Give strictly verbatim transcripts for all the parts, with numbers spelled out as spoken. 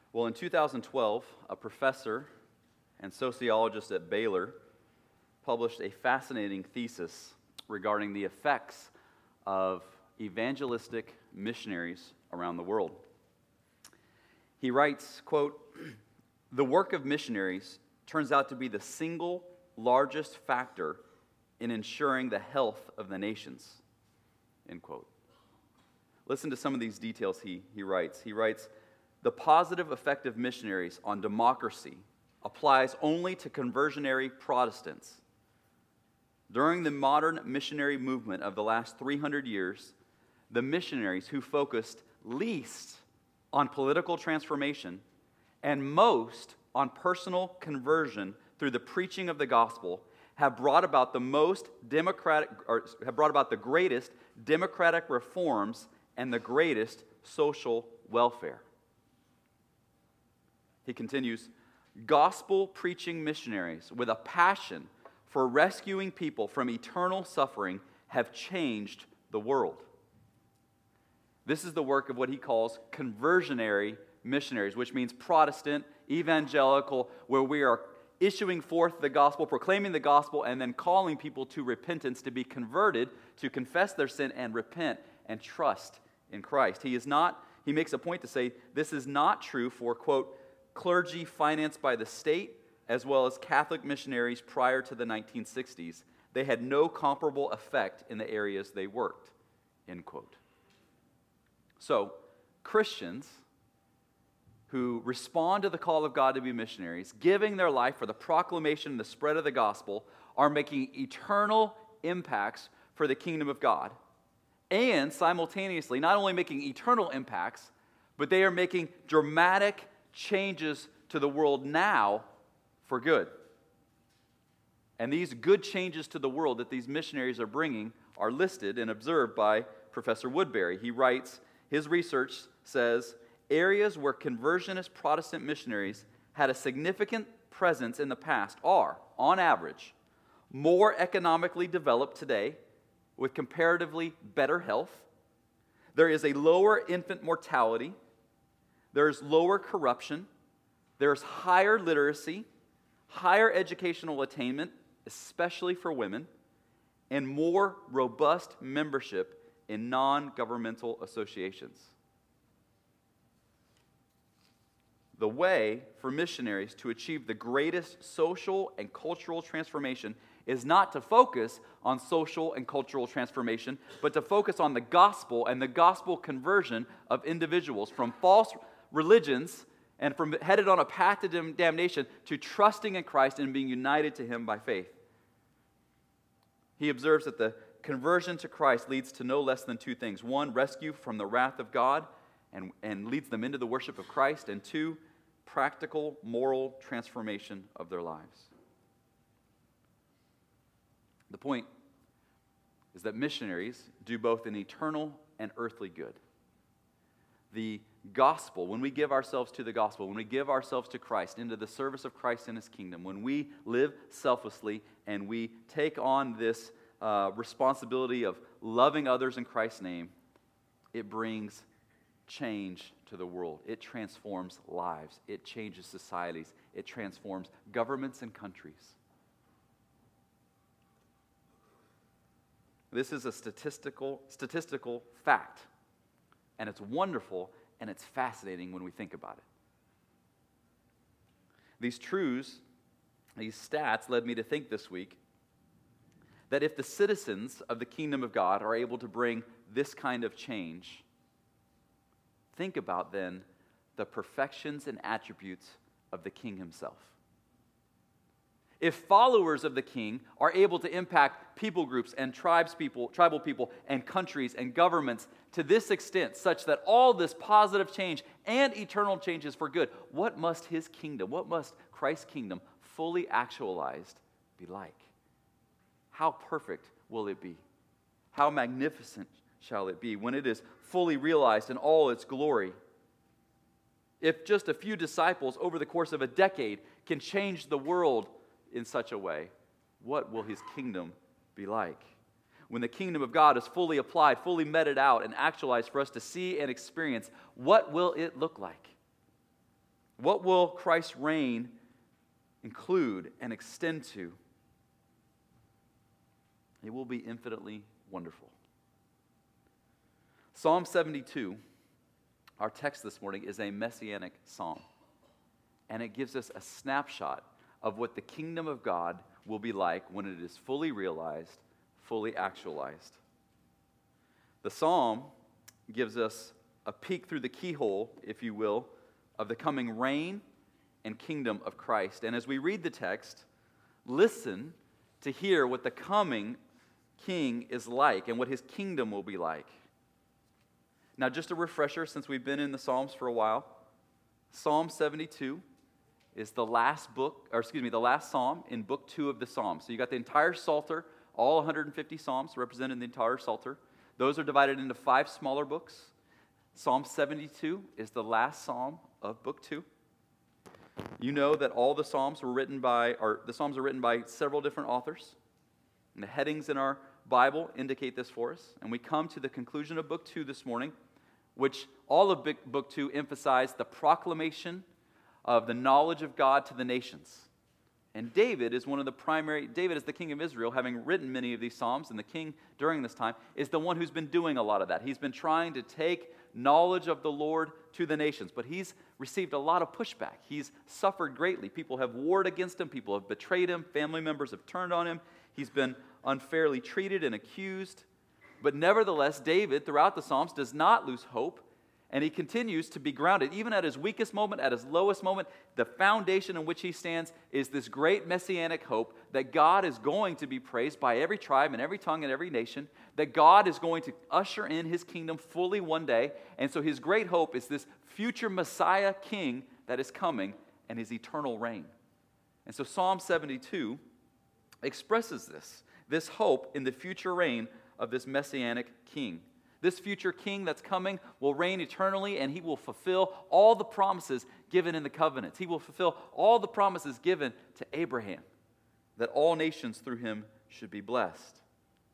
Well, in two thousand twelve, a professor and sociologist at Baylor published a fascinating thesis regarding the effects of evangelistic missionaries around the world. He writes, quote, "The work of missionaries turns out to be the single largest factor in ensuring the health of the nations," end quote. Listen to some of these details he, he writes. He writes, "The positive effect of missionaries on democracy applies only to conversionary Protestants. During the modern missionary movement of the last three hundred years, the missionaries who focused least on political transformation and most on personal conversion through the preaching of the gospel have brought about the most democratic, or have brought about the greatest democratic reforms and the greatest social welfare." He continues, "Gospel-preaching missionaries with a passion for rescuing people from eternal suffering have changed the world." This is the work of what he calls conversionary missionaries, which means Protestant, evangelical, where we are issuing forth the gospel, proclaiming the gospel, and then calling people to repentance, to be converted, to confess their sin and repent and trust in Christ. He is not, he makes a point to say this is not true for, quote, clergy financed by the state as well as Catholic missionaries prior to the nineteen sixties. They had no comparable effect in the areas they worked, end quote. So, Christians who respond to the call of God to be missionaries, giving their life for the proclamation and the spread of the gospel, are making eternal impacts for the kingdom of God. And simultaneously, not only making eternal impacts, but they are making dramatic changes to the world now for good. And these good changes to the world that these missionaries are bringing are listed and observed by Professor Woodbury. He writes, his research says, areas where conversionist Protestant missionaries had a significant presence in the past are, on average, more economically developed today with comparatively better health. There is a lower infant mortality. There is lower corruption. There is higher literacy, higher educational attainment, especially for women, and more robust membership in non-governmental associations. The way for missionaries to achieve the greatest social and cultural transformation is not to focus on social and cultural transformation, but to focus on the gospel and the gospel conversion of individuals from false religions and from headed on a path to damnation to trusting in Christ and being united to Him by faith. He observes that the conversion to Christ leads to no less than two things. One, rescue from the wrath of God and, and leads them into the worship of Christ. And two, practical moral transformation of their lives. The point is that missionaries do both an eternal and earthly good. The gospel, when we give ourselves to the gospel, when we give ourselves to Christ, into the service of Christ and His kingdom, when we live selflessly and we take on this uh, responsibility of loving others in Christ's name, it brings change to the world. It transforms lives. It changes societies. It transforms governments and countries. This is a statistical statistical fact, and it's wonderful and it's fascinating when we think about it. These truths, these stats led me to think this week that if the citizens of the kingdom of God are able to bring this kind of change, think about then the perfections and attributes of the King Himself. If followers of the King are able to impact people groups and tribes people, tribal people and countries and governments to this extent, such that all this positive change and eternal change is for good, what must His kingdom, what must Christ's kingdom fully actualized be like? How perfect will it be? How magnificent shall it be when it is fully realized in all its glory? If just a few disciples over the course of a decade can change the world in such a way, what will His kingdom be like? When the kingdom of God is fully applied, fully meted out, and actualized for us to see and experience, what will it look like? What will Christ's reign include and extend to? It will be infinitely wonderful. Psalm seventy-two, our text this morning, is a messianic psalm. And it gives us a snapshot of what the kingdom of God will be like when it is fully realized, fully actualized. The psalm gives us a peek through the keyhole, if you will, of the coming reign and kingdom of Christ. And as we read the text, listen to hear what the coming king is like and what his kingdom will be like. Now, just a refresher, since we've been in the Psalms for a while, Psalm seventy-two is the last book, or excuse me, the last psalm in book two of the Psalms. So you got the entire Psalter, all one hundred fifty psalms represented in the entire Psalter. Those are divided into five smaller books. Psalm seventy-two is the last psalm of book two. You know that all the psalms were written by, or the psalms are written by several different authors. And the headings in our Bible indicate this for us. And we come to the conclusion of book two this morning, which all of book two emphasize the proclamation of the knowledge of God to the nations. And David is one of the primary, David is the king of Israel, having written many of these psalms, and the king during this time is the one who's been doing a lot of that. He's been trying to take knowledge of the Lord to the nations, but he's received a lot of pushback. He's suffered greatly. People have warred against him. People have betrayed him. Family members have turned on him. He's been unfairly treated and accused. But nevertheless, David, throughout the Psalms, does not lose hope, and he continues to be grounded. Even at his weakest moment, at his lowest moment, the foundation in which he stands is this great messianic hope that God is going to be praised by every tribe and every tongue and every nation, that God is going to usher in his kingdom fully one day. And so his great hope is this future Messiah king that is coming and his eternal reign. And so Psalm seventy-two expresses this, this hope in the future reign of this messianic king. This future king that's coming will reign eternally, and he will fulfill all the promises given in the covenants. He will fulfill all the promises given to Abraham, that all nations through him should be blessed.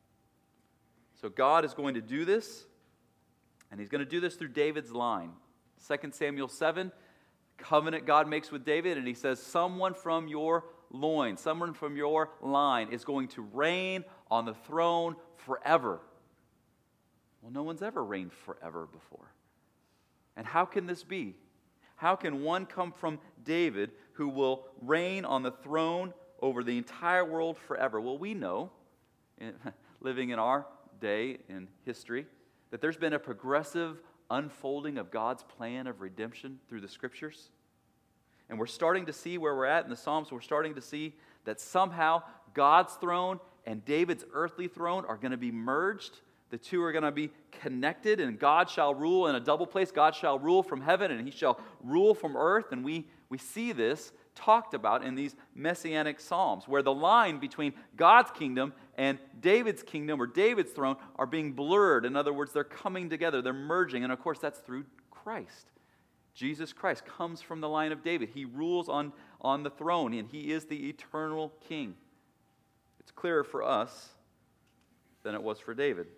So God is going to do this, and he's going to do this through David's line. Second Samuel seven, covenant God makes with David, and he says, someone from your loins, someone from your line is going to reign on the throne forever. Well, no one's ever reigned forever before. And how can this be? How can one come from David who will reign on the throne over the entire world forever? Well, we know, living in our day in history, that there's been a progressive unfolding of God's plan of redemption through the Scriptures. And we're starting to see where we're at in the Psalms. We're starting to see that somehow God's throne and David's earthly throne are going to be merged. The two are going to be connected, and God shall rule in a double place. God shall rule from heaven, and he shall rule from earth. And we, we see this talked about in these messianic psalms, where the line between God's kingdom and David's kingdom, or David's throne, are being blurred. In other words, they're coming together. They're merging. And of course, that's through Christ. Jesus Christ comes from the line of David. He rules on, on the throne, and he is the eternal king. It's clearer for us than it was for David.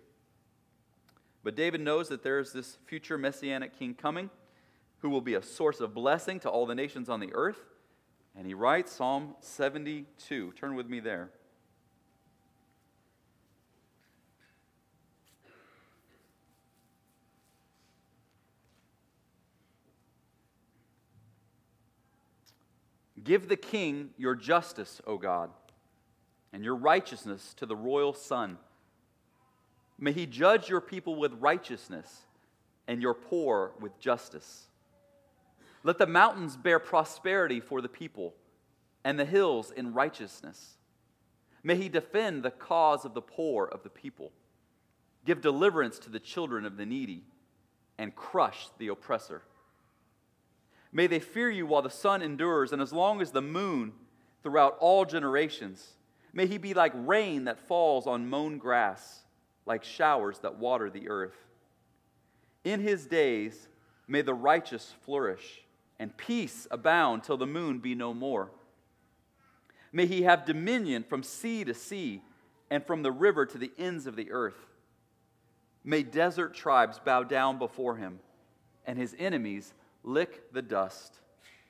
But David knows that there is this future messianic king coming who will be a source of blessing to all the nations on the earth. And he writes Psalm seventy-two. Turn with me there. Give the king your justice, O God, and your righteousness to the royal son. May he judge your people with righteousness and your poor with justice. Let the mountains bear prosperity for the people and the hills in righteousness. May he defend the cause of the poor of the people. Give deliverance to the children of the needy and crush the oppressor. May they fear you while the sun endures and as long as the moon throughout all generations. May he be like rain that falls on mown grass, like showers that water the earth. In his days may the righteous flourish, and peace abound till the moon be no more. May he have dominion from sea to sea, and from the river to the ends of the earth. May desert tribes bow down before him, and his enemies lick the dust.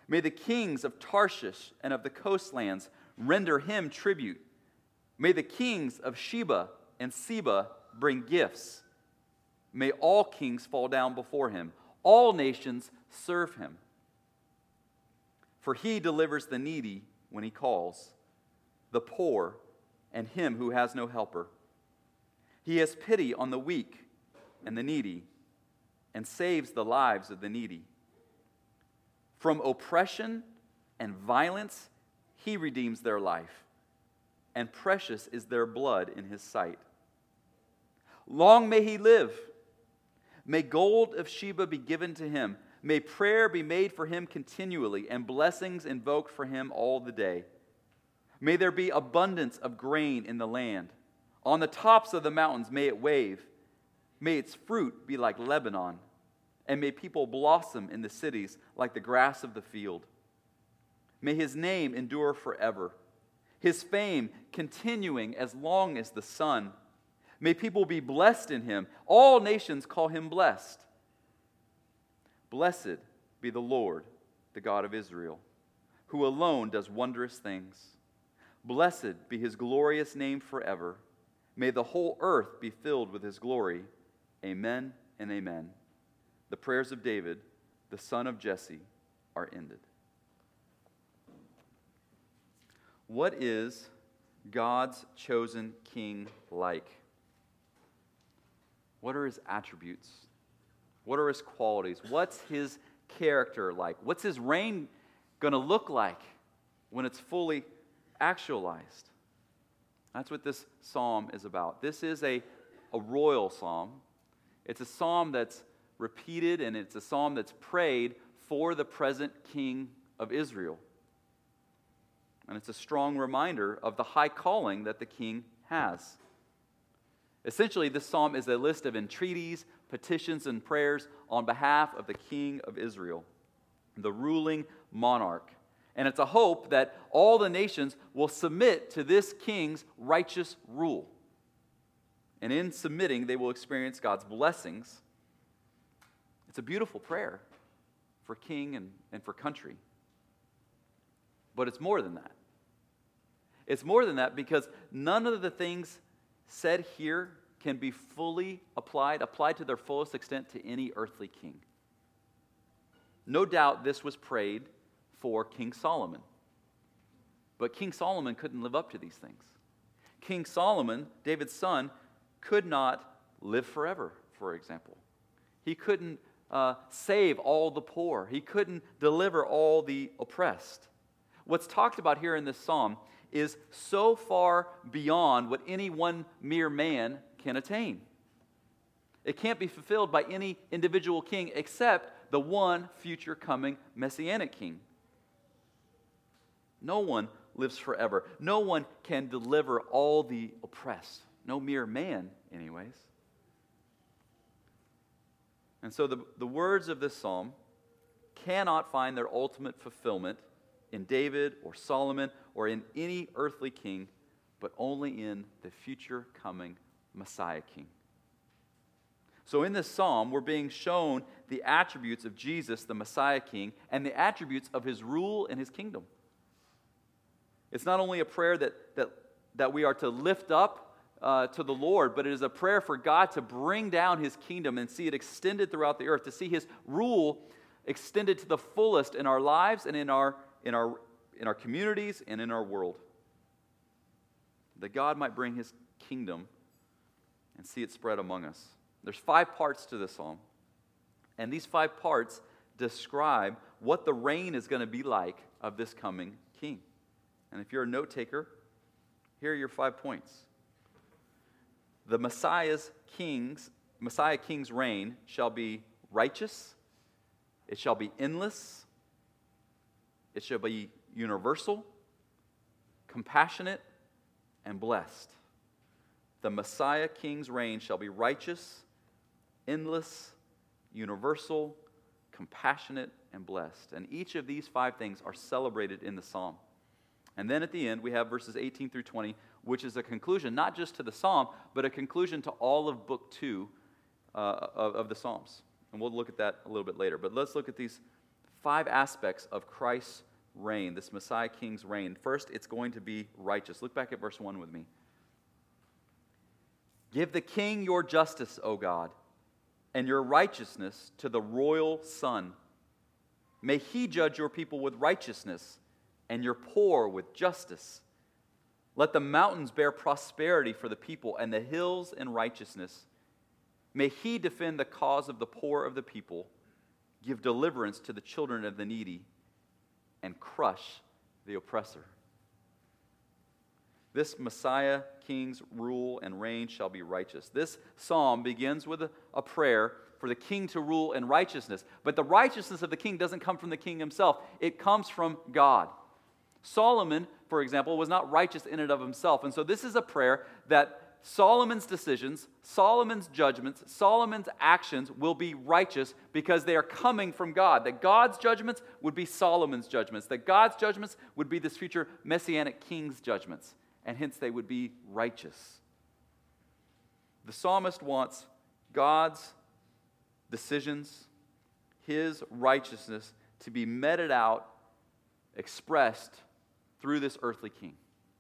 May the kings of Tarshish and of the coastlands render him tribute. May the kings of Sheba and Seba bring gifts. May all kings fall down before him. All nations serve him. For he delivers the needy when he calls, the poor and him who has no helper. He has pity on the weak and the needy, and saves the lives of the needy. From oppression and violence, he redeems their life, and precious is their blood in his sight. Long may he live. May gold of Sheba be given to him. May prayer be made for him continually, and blessings invoked for him all the day. May there be abundance of grain in the land. On the tops of the mountains may it wave. May its fruit be like Lebanon, and may people blossom in the cities like the grass of the field. May his name endure forever, his fame continuing as long as the sun. May people be blessed in him. All nations call him blessed. Blessed be the Lord, the God of Israel, who alone does wondrous things. Blessed be his glorious name forever. May the whole earth be filled with his glory. Amen and amen. The prayers of David, the son of Jesse, are ended. What is God's chosen king like? What are his attributes? What are his qualities? What's his character like? What's his reign going to look like when it's fully actualized? That's what this psalm is about. This is a, a royal psalm. It's a psalm that's repeated, and it's a psalm that's prayed for the present king of Israel. And it's a strong reminder of the high calling that the king has. Essentially, this psalm is a list of entreaties, petitions, and prayers on behalf of the king of Israel, the ruling monarch. And it's a hope that all the nations will submit to this king's righteous rule. And in submitting, they will experience God's blessings. It's a beautiful prayer for king and, and for country. But it's more than that. It's more than that because none of the things said here can be fully applied, applied to their fullest extent to any earthly king. No doubt this was prayed for King Solomon. But King Solomon couldn't live up to these things. King Solomon, David's son, could not live forever, for example. He couldn't uh, save all the poor. He couldn't deliver all the oppressed. What's talked about here in this psalm is so far beyond what any one mere man can attain. It can't be fulfilled by any individual king except the one future coming messianic king. No one lives forever. No one can deliver all the oppressed. No mere man, anyways. And so the, the words of this psalm cannot find their ultimate fulfillment in David or Solomon or in any earthly king, but only in the future coming Messiah king. So in this psalm, we're being shown the attributes of Jesus, the Messiah king, and the attributes of his rule and his kingdom. It's not only a prayer that, that, that we are to lift up uh, to the Lord, but it is a prayer for God to bring down his kingdom and see it extended throughout the earth, to see his rule extended to the fullest in our lives and in our, in our, in our communities and in our world. That God might bring his kingdom and see it spread among us. There's five parts to this psalm, and these five parts describe what the reign is going to be like of this coming king. And if you're a note taker, here are your five points. The Messiah's king's Messiah king's reign shall be righteous, it shall be endless, it shall be universal, compassionate, and blessed. The Messiah king's reign shall be righteous, endless, universal, compassionate, and blessed. And each of these five things are celebrated in the psalm. And then at the end, we have verses eighteen through twenty, which is a conclusion, not just to the psalm, but a conclusion to all of book two uh, of, of the Psalms. And we'll look at that a little bit later. But let's look at these five aspects of Christ's reign, this Messiah King's reign. First, it's going to be righteous. Look back at verse one with me. Give the king your justice, O God, and your righteousness to the royal son. May he judge your people with righteousness and your poor with justice. Let the mountains bear prosperity for the people and the hills in righteousness. May he defend the cause of the poor of the people, give deliverance to the children of the needy, and crush the oppressor. This Messiah King's rule and reign shall be righteous. This psalm begins with a, a prayer for the king to rule in righteousness. But the righteousness of the king doesn't come from the king himself. It comes from God. Solomon, for example, was not righteous in and of himself. And so this is a prayer that Solomon's decisions, Solomon's judgments, Solomon's actions will be righteous because they are coming from God. That God's judgments would be Solomon's judgments. That God's judgments would be this future Messianic king's judgments. And hence they would be righteous. The psalmist wants God's decisions, his righteousness, to be meted out, expressed through this earthly king.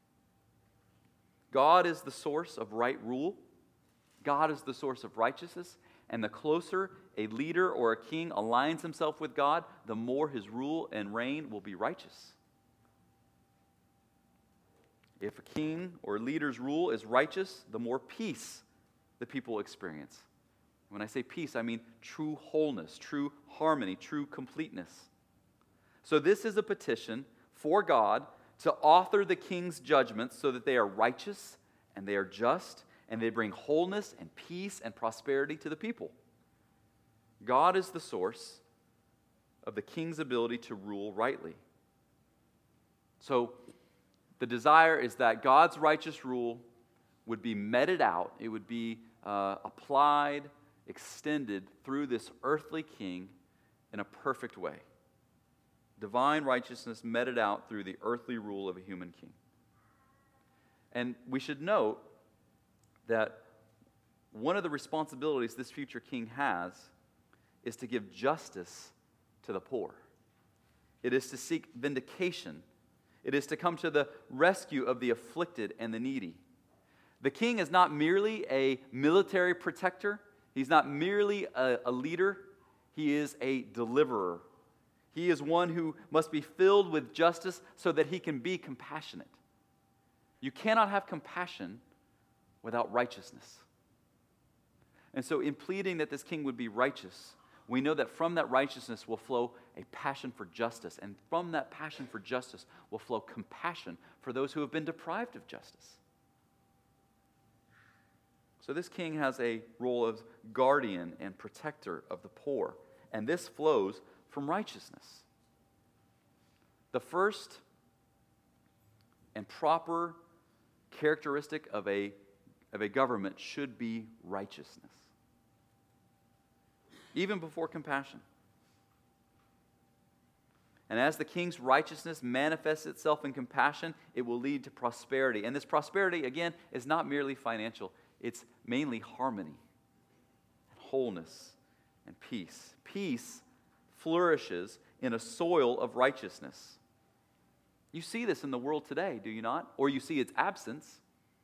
God is the source of right rule. God is the source of righteousness. And the closer a leader or a king aligns himself with God, the more his rule and reign will be righteous. If a king or leader's rule is righteous, the more peace the people experience. When I say peace, I mean true wholeness, true harmony, true completeness. So this is a petition for God to author the king's judgments so that they are righteous and they are just and they bring wholeness and peace and prosperity to the people. God is the source of the king's ability to rule rightly. So the desire is that God's righteous rule would be meted out, it would be uh, applied, extended through this earthly king in a perfect way. Divine righteousness meted out through the earthly rule of a human king. And we should note that one of the responsibilities this future king has is to give justice to the poor. It is to seek vindication. It is to come to the rescue of the afflicted and the needy. The king is not merely a military protector. He's not merely a, a leader. He is a deliverer. He is one who must be filled with justice so that he can be compassionate. You cannot have compassion without righteousness. And so in pleading that this king would be righteous, we know that from that righteousness will flow a passion for justice. And from that passion for justice will flow compassion for those who have been deprived of justice. So this king has a role of guardian and protector of the poor. And this flows from righteousness. The first and proper characteristic of a, of a government should be righteousness. Even before compassion. And as the king's righteousness manifests itself in compassion, it will lead to prosperity. And this prosperity, again, is not merely financial. It's mainly harmony, wholeness, and peace. Peace flourishes in a soil of righteousness. You see this in the world today, do you not? Or you see its absence.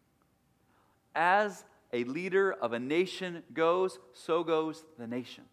As a leader of a nation goes, so goes the nation.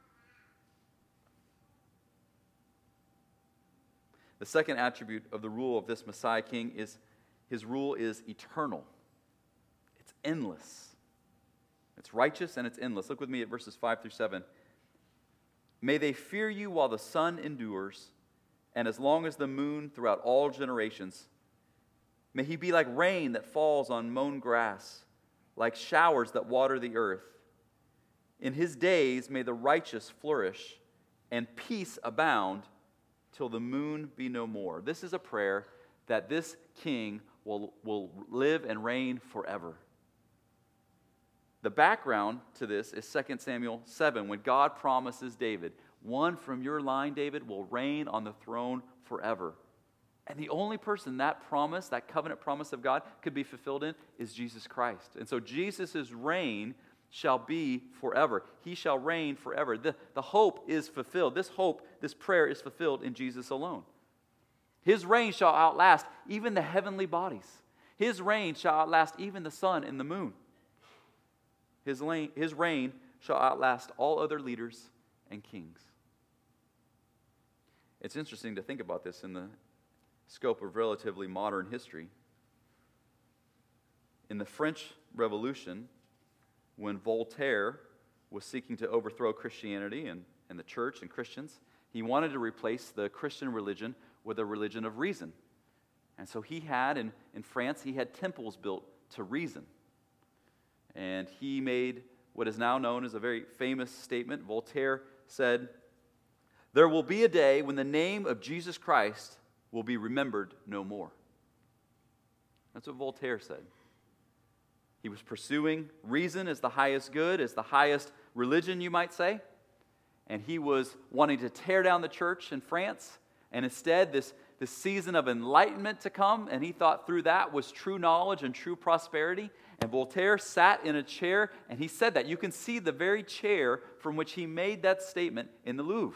The second attribute of the rule of this Messiah King is his rule is eternal. It's endless. It's righteous and it's endless. Look with me at verses five through seven. May they fear you while the sun endures, and as long as the moon throughout all generations. May he be like rain that falls on mown grass, like showers that water the earth. In his days may the righteous flourish, and peace abound till the moon be no more. This is a prayer that this king will, will live and reign forever. The background to this is Second Samuel seven, when God promises David, one from your line, David, will reign on the throne forever. And the only person that promise, that covenant promise of God, could be fulfilled in is Jesus Christ. And so Jesus' reign shall be forever. He shall reign forever. The, the hope is fulfilled. This hope, this prayer is fulfilled in Jesus alone. His reign shall outlast even the heavenly bodies. His reign shall outlast even the sun and the moon. His reign, his reign shall outlast all other leaders and kings. It's interesting to think about this in the scope of relatively modern history. In the French Revolution, when Voltaire was seeking to overthrow Christianity and, and the church and Christians, he wanted to replace the Christian religion with a religion of reason. And so he had, in, in France, he had temples built to reason. And he made what is now known as a very famous statement. Voltaire said, "There will be a day when the name of Jesus Christ will be remembered no more." That's what Voltaire said. He was pursuing reason as the highest good, as the highest religion, you might say. And he was wanting to tear down the church in France. And instead, this, this season of enlightenment to come, and he thought through that was true knowledge and true prosperity. And Voltaire sat in a chair, and he said that. You can see the very chair from which he made that statement in the Louvre.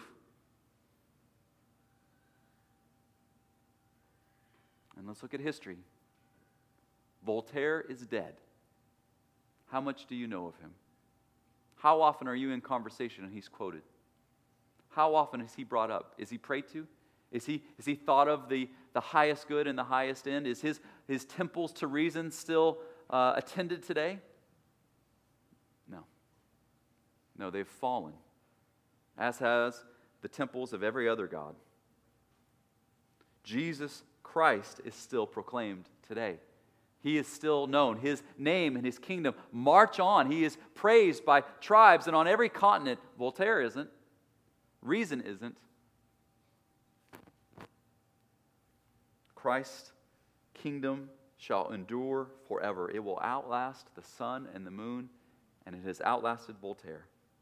And let's look at history. Voltaire is dead. How much do you know of him? How often are you in conversation and he's quoted? How often is he brought up? Is he prayed to? Is he, is he thought of the, the highest good and the highest end? Is his, his temples to reason still uh, attended today? No. No, they've fallen, as has the temples of every other god. Jesus Christ is still proclaimed today. He is still known. His name and his kingdom march on. He is praised by tribes and on every continent. Voltaire isn't. Reason isn't. Christ's kingdom shall endure forever. It will outlast the sun and the moon, and it has outlasted Voltaire.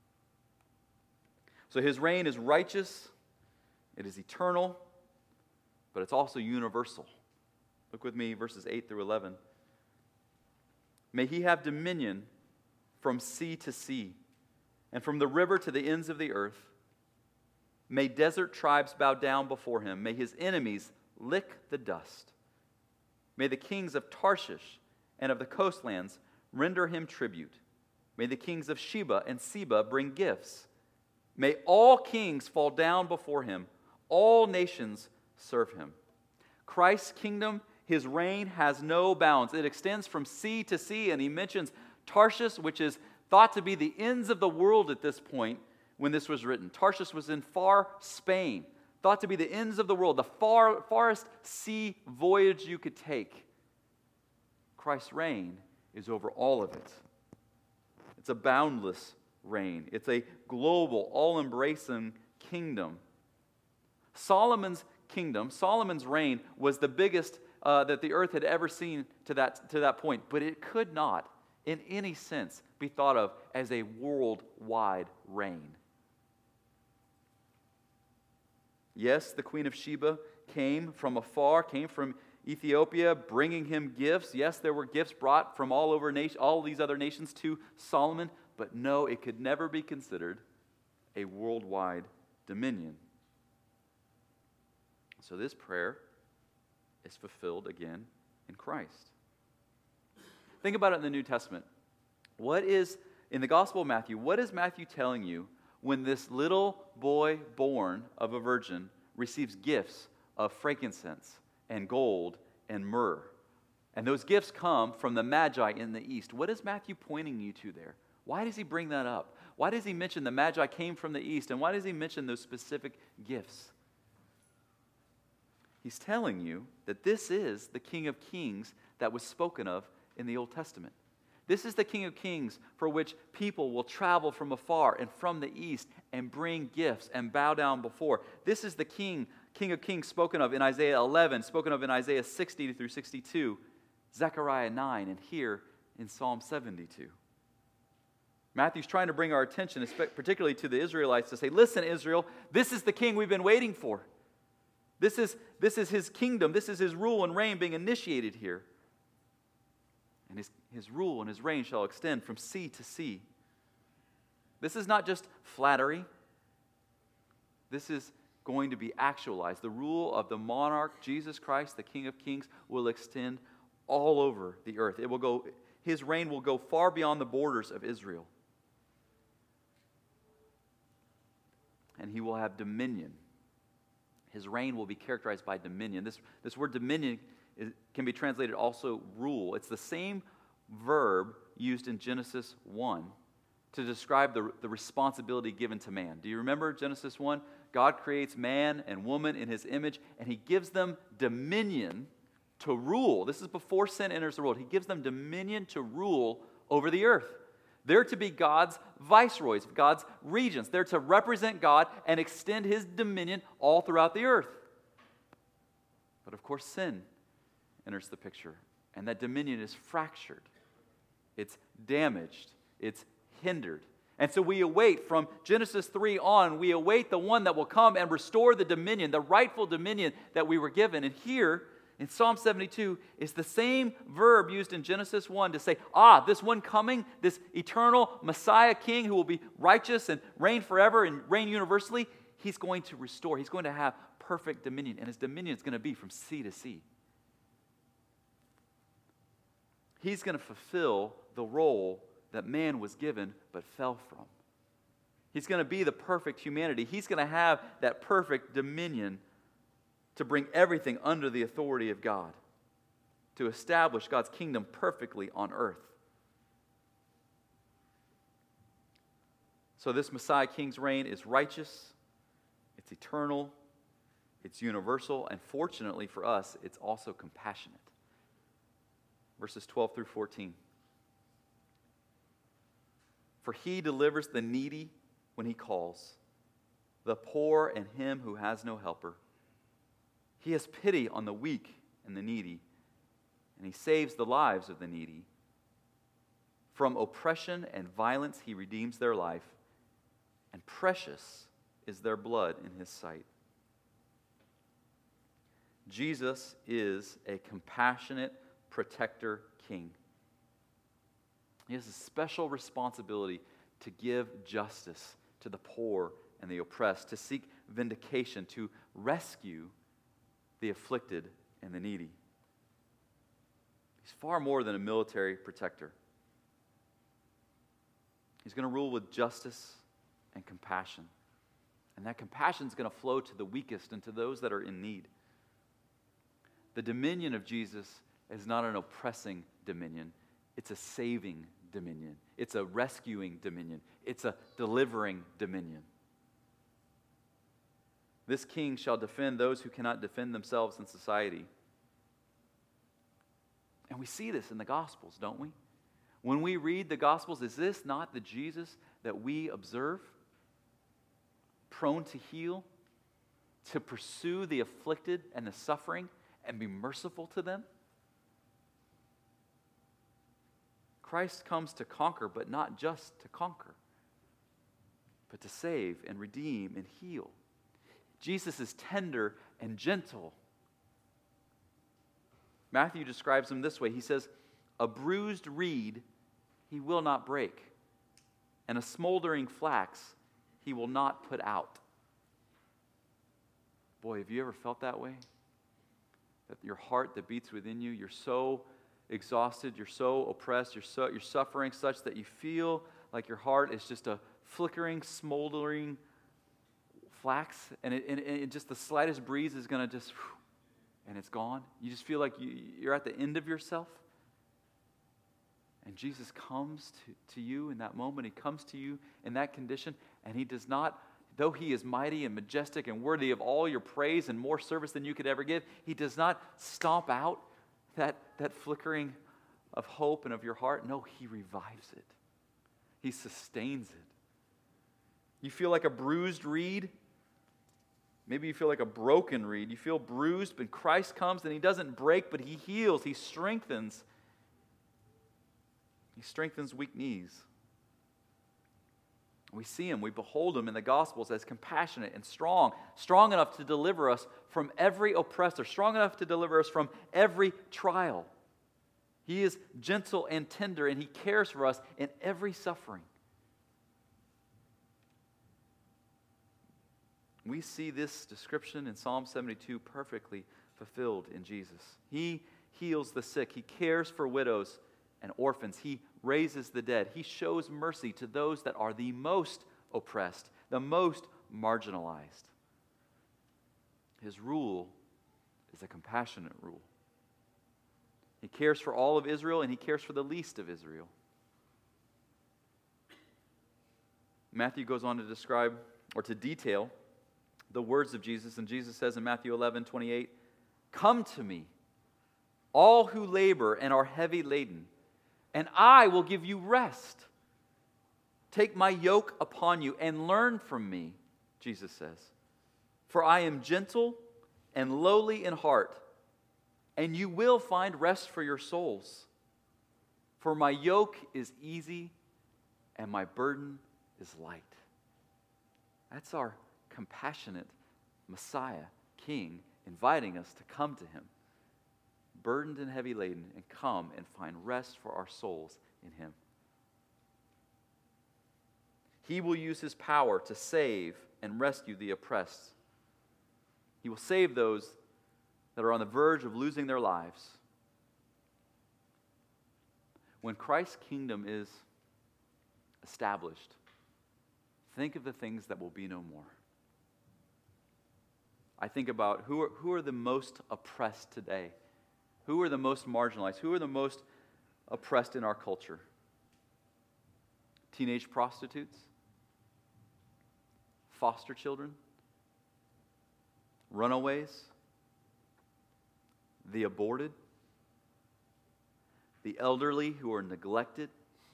So his reign is righteous, it is eternal, but it's also universal. Look with me, verses eight through eleven. May he have dominion from sea to sea, and from the river to the ends of the earth. May desert tribes bow down before him. May his enemies lick the dust. May the kings of Tarshish and of the coastlands render him tribute. May the kings of Sheba and Seba bring gifts. May all kings fall down before him. All nations serve him. Christ's kingdom, his reign, has no bounds. It extends from sea to sea, and he mentions Tarshish, which is thought to be the ends of the world at this point when this was written. Tarshish was in far Spain, thought to be the ends of the world, the far, farthest sea voyage you could take. Christ's reign is over all of it. It's a boundless reign. It's a global, all-embracing kingdom. Solomon's kingdom, Solomon's reign, was the biggest uh, that the earth had ever seen to that, to that point, but it could not, in any sense, be thought of as a worldwide reign. Yes, the Queen of Sheba came from afar, came from Ethiopia, bringing him gifts. Yes, there were gifts brought from all over nation, all these other nations to Solomon, but no, it could never be considered a worldwide dominion. So this prayer is fulfilled again in Christ. Think about it in the New Testament. What is, in the Gospel of Matthew, what is Matthew telling you when this little boy born of a virgin receives gifts of frankincense and gold and myrrh? And those gifts come from the Magi in the east. What is Matthew pointing you to there? Why does he bring that up? Why does he mention the Magi came from the east? And why does he mention those specific gifts? He's telling you that this is the King of Kings that was spoken of in the Old Testament. This is the King of Kings for which people will travel from afar and from the east and bring gifts and bow down before. This is the King, King of Kings spoken of in Isaiah eleven, spoken of in Isaiah sixty through sixty-two, Zechariah nine, and here in Psalm seventy-two. Matthew's trying to bring our attention, particularly to the Israelites, to say, listen, Israel, this is the King we've been waiting for. This is, this is his kingdom. This is his rule and reign being initiated here. And his, his rule and his reign shall extend from sea to sea. This is not just flattery. This is going to be actualized. The rule of the monarch, Jesus Christ, the King of Kings, will extend all over the earth. It will go, his reign will go far beyond the borders of Israel. And he will have dominion. His reign will be characterized by dominion. This, this word dominion is, can be translated also rule. It's the same verb used in Genesis one to describe the, the responsibility given to man. Do you remember Genesis one? God creates man and woman in his image, and he gives them dominion to rule. This is before sin enters the world. He gives them dominion to rule over the earth. They're to be God's viceroys, God's regents. They're to represent God and extend his dominion all throughout the earth. But of course, sin enters the picture, and that dominion is fractured. It's damaged. It's hindered. And so we await from Genesis three on, we await the one that will come and restore the dominion, the rightful dominion that we were given. And here, in Psalm seventy-two, is the same verb used in Genesis one to say, ah, this one coming, this eternal Messiah King who will be righteous and reign forever and reign universally, he's going to restore. He's going to have perfect dominion, and his dominion is going to be from sea to sea. He's going to fulfill the role that man was given but fell from. He's going to be the perfect humanity. He's going to have that perfect dominion to bring everything under the authority of God, to establish God's kingdom perfectly on earth. So this Messiah King's reign is righteous, it's eternal, it's universal, and fortunately for us, it's also compassionate. Verses twelve through fourteen. For he delivers the needy when he calls, the poor and him who has no helper. He has pity on the weak and the needy, and he saves the lives of the needy. From oppression and violence he redeems their life, and precious is their blood in his sight. Jesus is a compassionate protector king. He has a special responsibility to give justice to the poor and the oppressed, to seek vindication, to rescue the afflicted and the needy. He's far more than a military protector. He's going to rule with justice and compassion. And that compassion is going to flow to the weakest and to those that are in need. The dominion of Jesus is not an oppressing dominion. It's a saving dominion. It's a rescuing dominion. It's a delivering dominion. This king shall defend those who cannot defend themselves in society. And we see this in the Gospels, don't we? When we read the Gospels, is this not the Jesus that we observe? Prone to heal, to pursue the afflicted and the suffering, and be merciful to them? Christ comes to conquer, but not just to conquer, but to save and redeem and heal. Jesus is tender and gentle. Matthew describes him this way. He says, a bruised reed he will not break, and a smoldering flax he will not put out. Boy, have you ever felt that way? That your heart that beats within you, you're so exhausted, you're so oppressed, you're so you're suffering such that you feel like your heart is just a flickering, smoldering flax, and, it, and it, just the slightest breeze is going to just, whew, and it's gone. You just feel like you, you're at the end of yourself. And Jesus comes to, to you in that moment. He comes to you in that condition, and he does not, though he is mighty and majestic and worthy of all your praise and more service than you could ever give, he does not stomp out that, that flickering of hope and of your heart. No, he revives it. He sustains it. You feel like a bruised reed. Maybe you feel like a broken reed. You feel bruised, but Christ comes and he doesn't break, but he heals. He strengthens. He strengthens weak knees. We see him, we behold him in the Gospels as compassionate and strong, strong enough to deliver us from every oppressor, strong enough to deliver us from every trial. He is gentle and tender, and he cares for us in every suffering. We see this description in Psalm seventy-two perfectly fulfilled in Jesus. He heals the sick. He cares for widows and orphans. He raises the dead. He shows mercy to those that are the most oppressed, the most marginalized. His rule is a compassionate rule. He cares for all of Israel, and he cares for the least of Israel. Matthew goes on to describe, or to detail, the words of Jesus, and Jesus says in Matthew eleven twenty-eight, "Come to me, all who labor and are heavy laden, and I will give you rest. Take my yoke upon you and learn from me," Jesus says, "for I am gentle and lowly in heart, and you will find rest for your souls. For my yoke is easy and my burden is light." That's our compassionate Messiah, King, inviting us to come to him, burdened and heavy laden, and come and find rest for our souls in him. He will use his power to save and rescue the oppressed. He will save those that are on the verge of losing their lives. When Christ's kingdom is established, think of the things that will be no more. I think about who are, who are the most oppressed today? Who are the most marginalized? Who are the most oppressed in our culture? Teenage prostitutes? Foster children? Runaways? The aborted? The elderly who are neglected?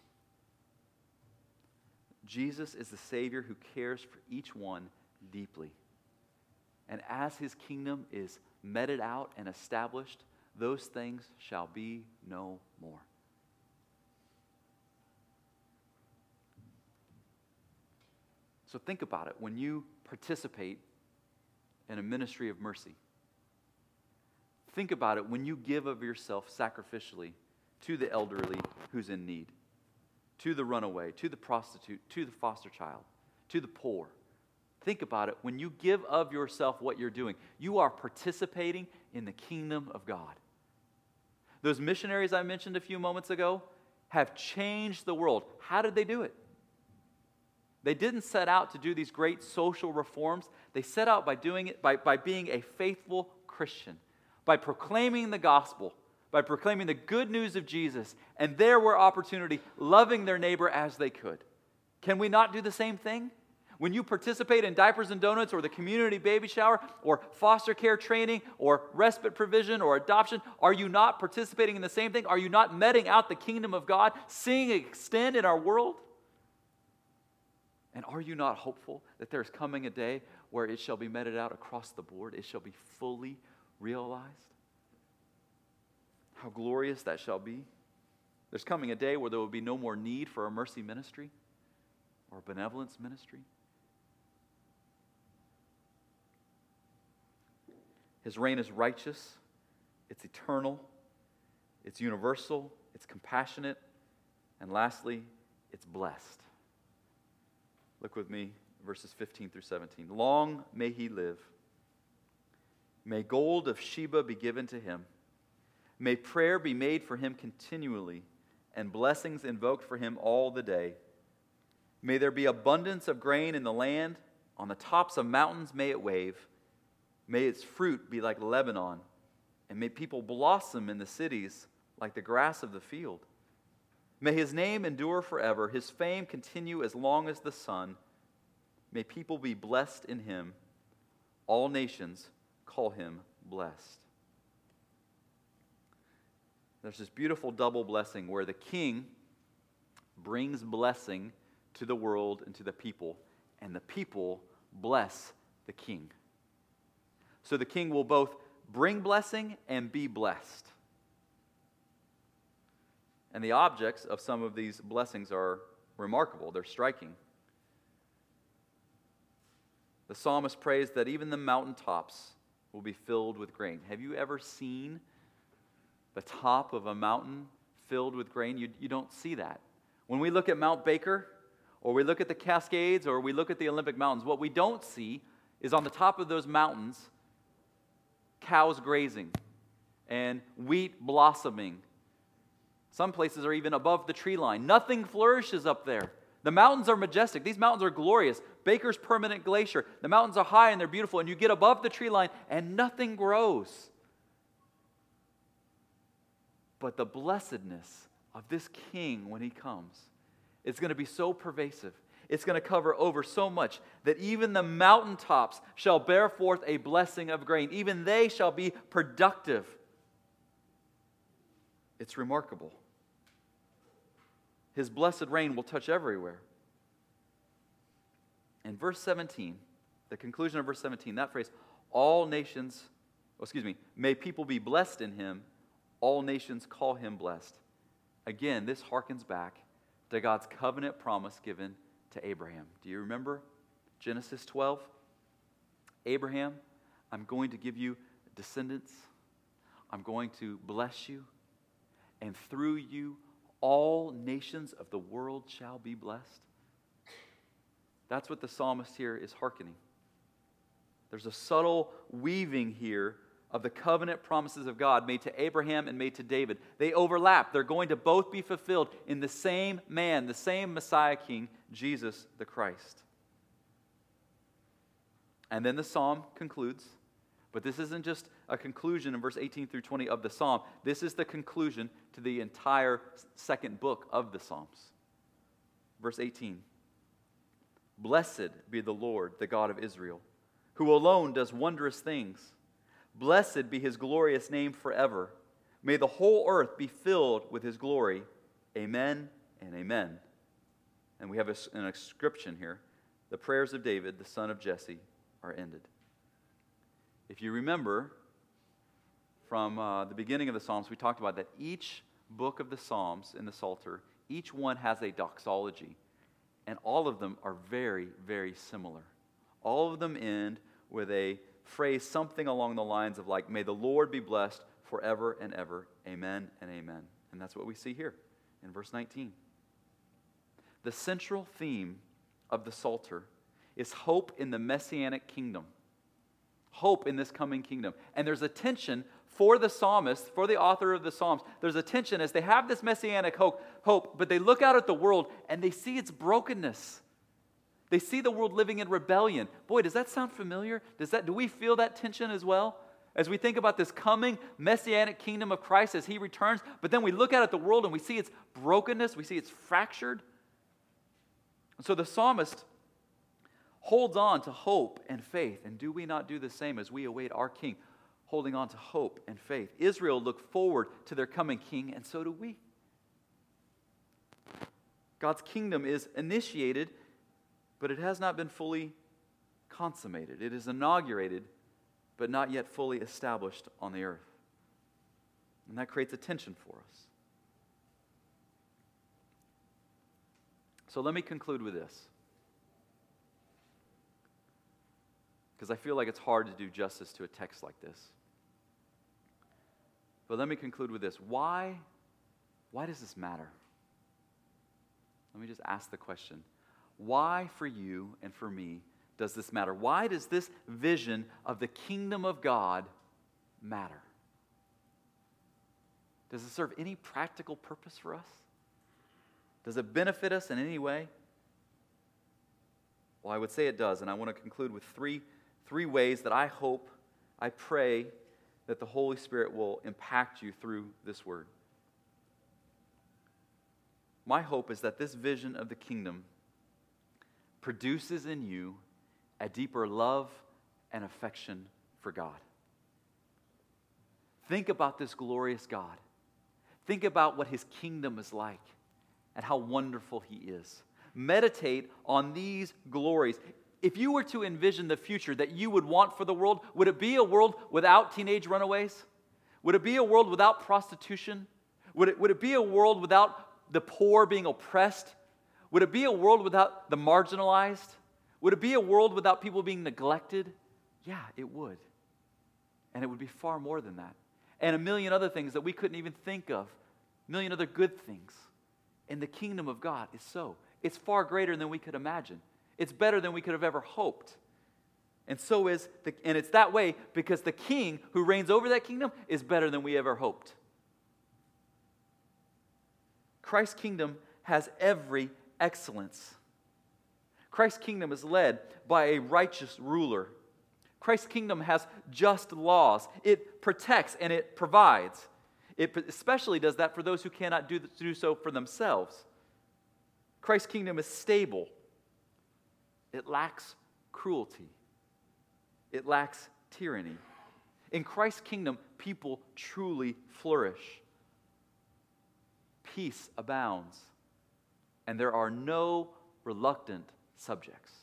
Jesus is the Savior who cares for each one deeply. And as his kingdom is meted out and established, those things shall be no more. So think about it when you participate in a ministry of mercy. Think about it when you give of yourself sacrificially to the elderly who's in need, to the runaway, to the prostitute, to the foster child, to the poor. Think about it. When you give of yourself what you're doing, you are participating in the kingdom of God. Those missionaries I mentioned a few moments ago have changed the world. How did they do it? They didn't set out to do these great social reforms. They set out by doing it by, by being a faithful Christian, by proclaiming the gospel, by proclaiming the good news of Jesus, and there were opportunity, loving their neighbor as they could. Can we not do the same thing? When you participate in Diapers and Donuts or the community baby shower or foster care training or respite provision or adoption, are you not participating in the same thing? Are you not meting out the kingdom of God, seeing it extend in our world? And are you not hopeful that there's coming a day where it shall be meted out across the board? It shall be fully realized? How glorious that shall be. There's coming a day where there will be no more need for a mercy ministry or a benevolence ministry. His reign is righteous, it's eternal, it's universal, it's compassionate, and lastly, it's blessed. Look with me, verses fifteen through seventeen. Long may he live. May gold of Sheba be given to him. May prayer be made for him continually, and blessings invoked for him all the day. May there be abundance of grain in the land. On the tops of mountains may it wave. May its fruit be like Lebanon, and may people blossom in the cities like the grass of the field. May his name endure forever, his fame continue as long as the sun. May people be blessed in him. All nations call him blessed. There's this beautiful double blessing where the king brings blessing to the world and to the people, and the people bless the king. So the king will both bring blessing and be blessed. And the objects of some of these blessings are remarkable. They're striking. The psalmist prays that even the mountaintops will be filled with grain. Have you ever seen the top of a mountain filled with grain? You, you don't see that. When we look at Mount Baker, or we look at the Cascades, or we look at the Olympic Mountains, what we don't see is on the top of those mountains, cows grazing and wheat blossoming. Some places are even above the tree line. Nothing flourishes up there. The mountains are majestic. These mountains are glorious. Baker's Permanent Glacier. The mountains are high and they're beautiful, and you get above the tree line and nothing grows. But the blessedness of this king when he comes is going to be so pervasive. It's going to cover over so much that even the mountaintops shall bear forth a blessing of grain. Even they shall be productive. It's remarkable. His blessed reign will touch everywhere. In verse seventeen, the conclusion of verse seventeen, that phrase, all nations, oh, excuse me, may people be blessed in him, all nations call him blessed. Again, this harkens back to God's covenant promise given to Abraham. Do you remember Genesis twelve? Abraham, I'm going to give you descendants. I'm going to bless you. And through you, all nations of the world shall be blessed. That's what the psalmist here is hearkening. There's a subtle weaving here of the covenant promises of God made to Abraham and made to David. They overlap. They're going to both be fulfilled in the same man, the same Messiah King, Jesus the Christ. And then the psalm concludes. But this isn't just a conclusion in verse eighteen through twenty of the psalm. This is the conclusion to the entire second book of the Psalms. Verse eighteen. Blessed be the Lord, the God of Israel, who alone does wondrous things. Blessed be his glorious name forever. May the whole earth be filled with his glory. Amen and amen. And we have a, an inscription here. The prayers of David, the son of Jesse, are ended. If you remember from uh, the beginning of the Psalms, we talked about that each book of the Psalms in the Psalter, each one has a doxology. And all of them are very, very similar. All of them end with a phrase, something along the lines of like, may the Lord be blessed forever and ever. Amen and amen. And that's what we see here in verse nineteen. The central theme of the Psalter is hope in the Messianic kingdom. Hope in this coming kingdom. And there's a tension for the psalmist, for the author of the Psalms. There's a tension as they have this Messianic hope, hope, but they look out at the world and they see its brokenness. They see the world living in rebellion. Boy, does that sound familiar? Does that, do we feel that tension as well? As we think about this coming Messianic kingdom of Christ as he returns, but then we look out at the world and we see its brokenness, we see it's fractured. And so the psalmist holds on to hope and faith. And do we not do the same as we await our King, holding on to hope and faith? Israel looked forward to their coming King, and so do we. God's kingdom is initiated, but it has not been fully consummated. It is inaugurated, but not yet fully established on the earth. And that creates a tension for us. So let me conclude with this, because I feel like it's hard to do justice to a text like this. But let me conclude with this. Why, why does this matter? Let me just ask the question. Why for you and for me does this matter? Why does this vision of the kingdom of God matter? Does it serve any practical purpose for us? Does it benefit us in any way? Well, I would say it does, and I want to conclude with three, three ways that I hope, I pray, that the Holy Spirit will impact you through this word. My hope is that this vision of the kingdom produces in you a deeper love and affection for God. Think about this glorious God. Think about what his kingdom is like and how wonderful he is. Meditate on these glories. If you were to envision the future that you would want for the world, would it be a world without teenage runaways? Would it be a world without prostitution? Would it, would it be a world without the poor being oppressed? Would it be a world without the marginalized? Would it be a world without people being neglected? Yeah, it would. And it would be far more than that. And a million other things that we couldn't even think of. A million other good things. And the kingdom of God is so. It's far greater than we could imagine. It's better than we could have ever hoped. And so is the, and it's that way because the king who reigns over that kingdom is better than we ever hoped. Christ's kingdom has every excellence. Christ's kingdom is led by a righteous ruler. Christ's kingdom has just laws. It protects and it provides. It especially does that for those who cannot do, do so for themselves. Christ's kingdom is stable. It lacks cruelty. It lacks tyranny. In Christ's kingdom, people truly flourish. Peace abounds, and there are no reluctant subjects.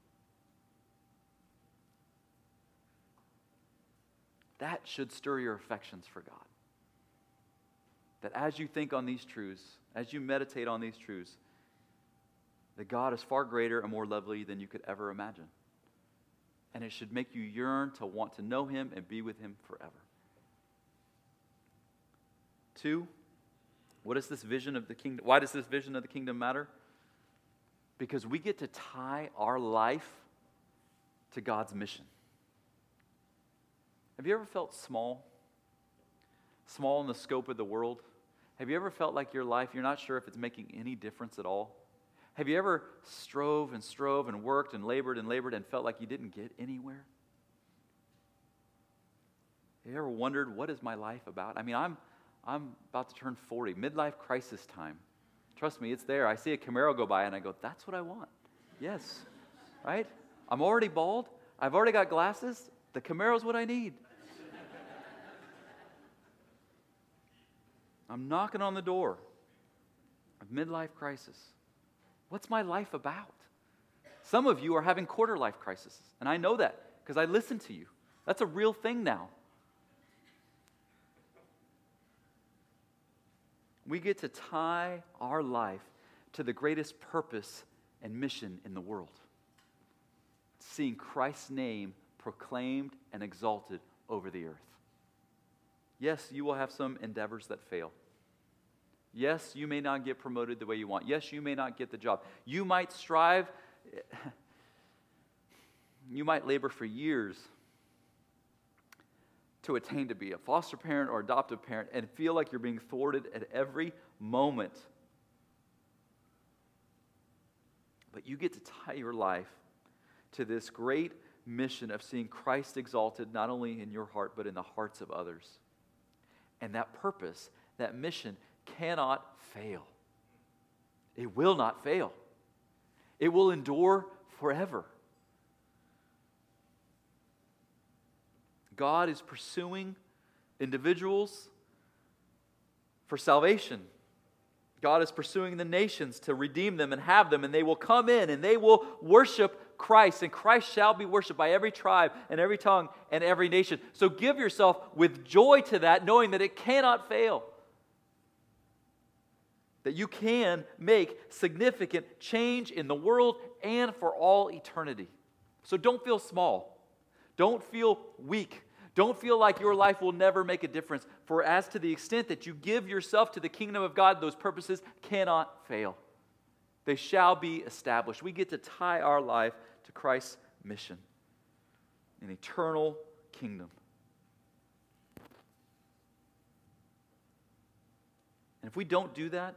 That should stir your affections for God. That as you think on these truths, as you meditate on these truths, that God is far greater and more lovely than you could ever imagine. And it should make you yearn to want to know Him and be with Him forever. Two, what is this vision of the kingdom? Why does this vision of the kingdom matter? Because we get to tie our life to God's mission. Have you ever felt small? Small in the scope of the world? Have you ever felt like your life, you're not sure if it's making any difference at all? Have you ever strove and strove and worked and labored and labored and felt like you didn't get anywhere? Have you ever wondered, what is my life about? I mean, I'm I'm about to turn forty, midlife crisis time. Trust me, it's there. I see a Camaro go by and I go, that's what I want. Yes, right? I'm already bald. I've already got glasses. The Camaro's what I need. I'm knocking on the door of midlife crisis. What's my life about? Some of you are having quarter life crises, and I know that because I listen to you. That's a real thing now. We get to tie our life to the greatest purpose and mission in the world. Seeing Christ's name proclaimed and exalted over the earth. Yes, you will have some endeavors that fail. Yes, you may not get promoted the way you want. Yes, you may not get the job. You might strive, you might labor for years to attain to be a foster parent or adoptive parent and feel like you're being thwarted at every moment. But you get to tie your life to this great mission of seeing Christ exalted not only in your heart but in the hearts of others. And that purpose, that mission cannot fail. It will not fail. It will endure forever. God is pursuing individuals for salvation. God is pursuing the nations to redeem them and have them, and they will come in and they will worship Christ, and Christ shall be worshiped by every tribe and every tongue and every nation. So give yourself with joy to that, knowing that it cannot fail. That you can make significant change in the world and for all eternity. So don't feel small. Don't feel weak. Don't feel like your life will never make a difference. For as to the extent that you give yourself to the kingdom of God, those purposes cannot fail. They shall be established. We get to tie our life to Christ's mission, an eternal kingdom. And if we don't do that,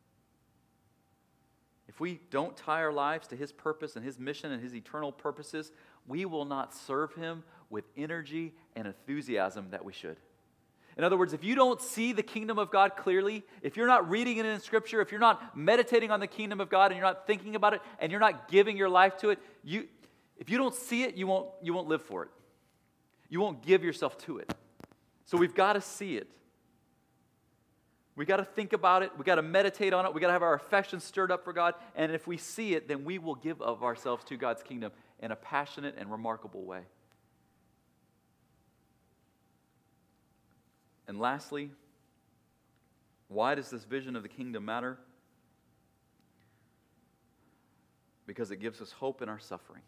if we don't tie our lives to His purpose and His mission and His eternal purposes, we will not serve Him with energy and enthusiasm that we should. In other words, if you don't see the kingdom of God clearly, if you're not reading it in Scripture, if you're not meditating on the kingdom of God and you're not thinking about it and you're not giving your life to it, you, if you don't see it, you won't, you won't live for it. You won't give yourself to it. So we've got to see it. We got to think about it. We got to meditate on it. We got to have our affections stirred up for God. And if we see it, then we will give of ourselves to God's kingdom in a passionate and remarkable way. And lastly, why does this vision of the kingdom matter? Because it gives us hope in our suffering.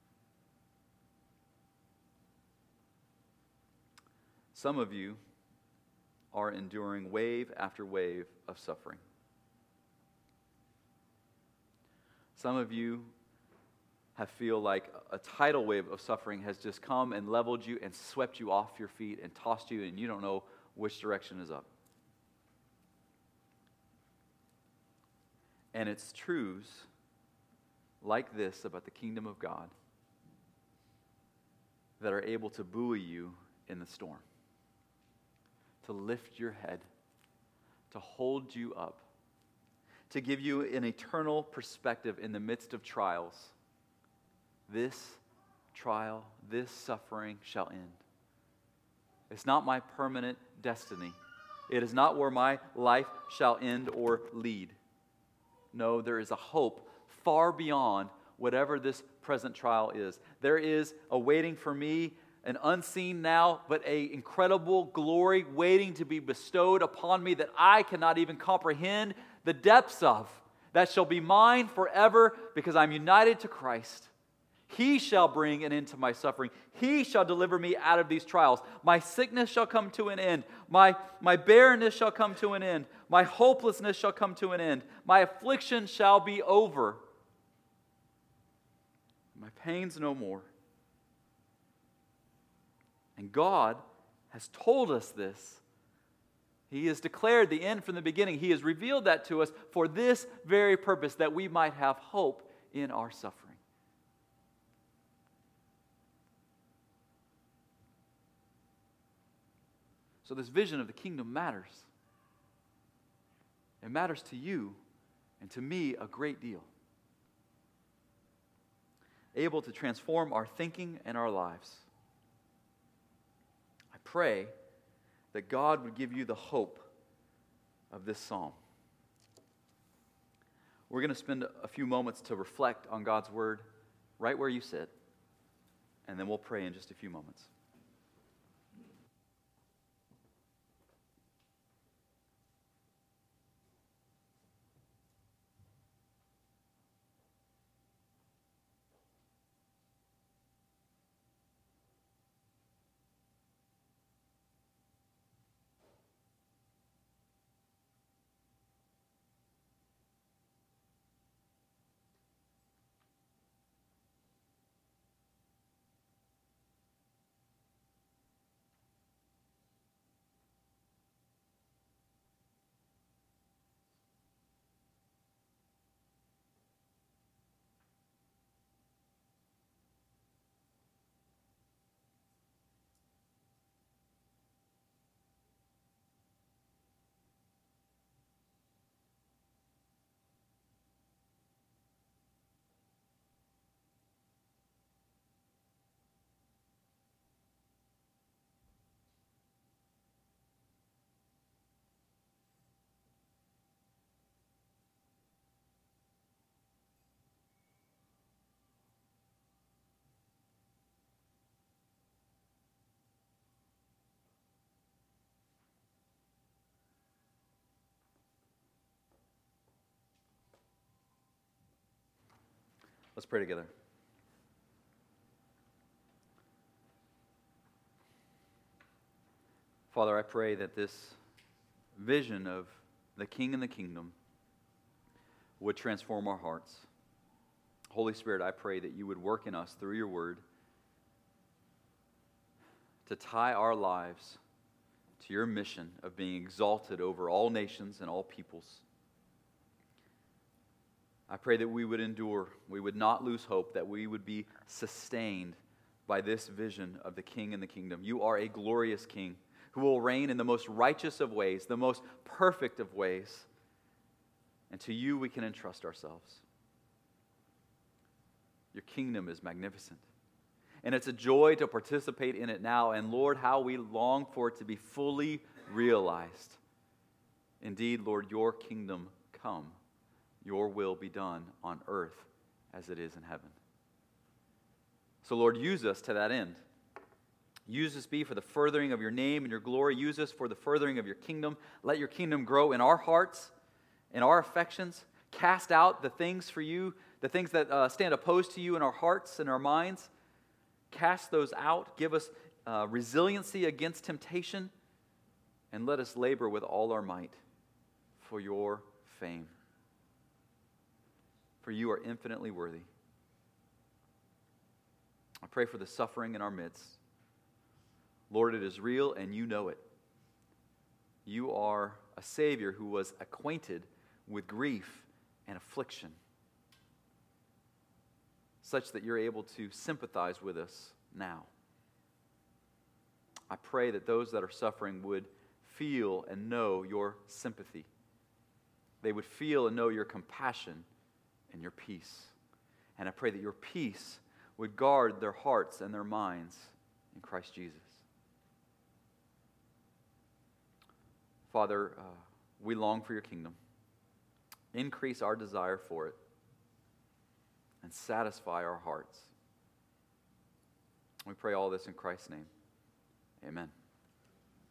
Some of you are enduring wave after wave of suffering. Some of you have feel like a tidal wave of suffering has just come and leveled you and swept you off your feet and tossed you, and you don't know which direction is up. And it's truths like this about the kingdom of God that are able to buoy you in the storm, to lift your head, to hold you up, to give you an eternal perspective in the midst of trials. This trial, this suffering shall end. It's not my permanent destiny. It is not where my life shall end or lead. No, there is a hope far beyond whatever this present trial is. There is awaiting for me an unseen now, but an incredible glory waiting to be bestowed upon me that I cannot even comprehend the depths of, that shall be mine forever because I'm united to Christ. He shall bring an end to my suffering. He shall deliver me out of these trials. My sickness shall come to an end. My, my barrenness shall come to an end. My hopelessness shall come to an end. My affliction shall be over. My pains no more. And God has told us this. He has declared the end from the beginning. He has revealed that to us for this very purpose, that we might have hope in our suffering. So this vision of the kingdom matters. It matters to you and to me a great deal. Able to transform our thinking and our lives. I pray that God would give you the hope of this psalm. We're going to spend a few moments to reflect on God's word right where you sit, and then we'll pray in just a few moments. Let's pray together. Father, I pray that this vision of the King and the kingdom would transform our hearts. Holy Spirit, I pray that you would work in us through your word to tie our lives to your mission of being exalted over all nations and all peoples. I pray that we would endure, we would not lose hope, that we would be sustained by this vision of the King and the kingdom. You are a glorious King who will reign in the most righteous of ways, the most perfect of ways. And to you we can entrust ourselves. Your kingdom is magnificent. And it's a joy to participate in it now. And Lord, how we long for it to be fully realized. Indeed, Lord, your kingdom come. Your will be done on earth as it is in heaven. So, Lord, use us to that end. Use us be for the furthering of your name and your glory. Use us for the furthering of your kingdom. Let your kingdom grow in our hearts, in our affections. Cast out the things for you, the things that uh, stand opposed to you in our hearts and our minds. Cast those out. Give us uh, resiliency against temptation. And let us labor with all our might for your fame. For you are infinitely worthy. I pray for the suffering in our midst. Lord, it is real and you know it. You are a Savior who was acquainted with grief and affliction, such that you're able to sympathize with us now. I pray that those that are suffering would feel and know your sympathy. They would feel and know your compassion and your peace. And I pray that your peace would guard their hearts and their minds in Christ Jesus. Father, uh, we long for your kingdom. Increase our desire for it and satisfy our hearts. We pray all this in Christ's name. Amen.